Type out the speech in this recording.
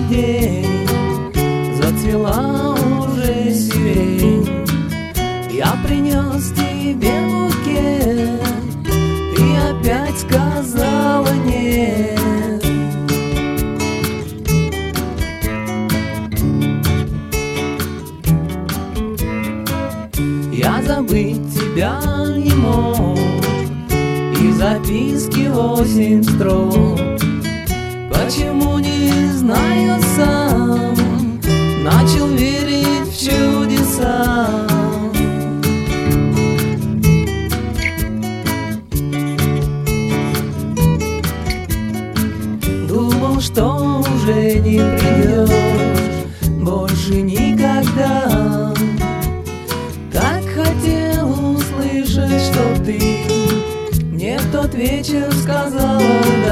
день, зацвела уже сирень. Я принес тебе букет, ты опять сказала нет. Я забыть тебя не мог, и записки 8 строк. Почему, не знаю сам, начал верить в чудеса. Думал, что уже не придешь больше никогда. Так хотел услышать, что ты мне в тот вечер сказала.